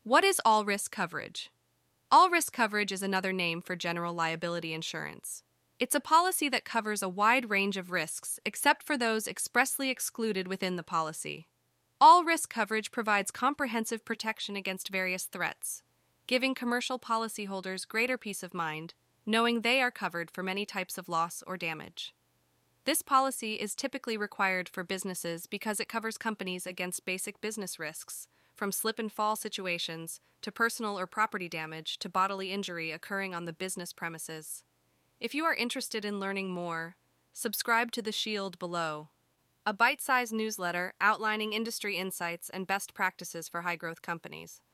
What is all risk coverage? All risk coverage is another name for general liability insurance. It's a policy that covers a wide range of risks, except for those expressly excluded within the policy. All risk coverage provides comprehensive protection against various threats, giving commercial policyholders greater peace of mind, knowing they are covered for many types of loss or damage. This policy is typically required for businesses because it covers companies against basic business risks, from slip and fall situations to personal or property damage to bodily injury occurring on the business premises. If you are interested in learning more, subscribe to The Shield below, a bite-sized newsletter outlining industry insights and best practices for high-growth companies.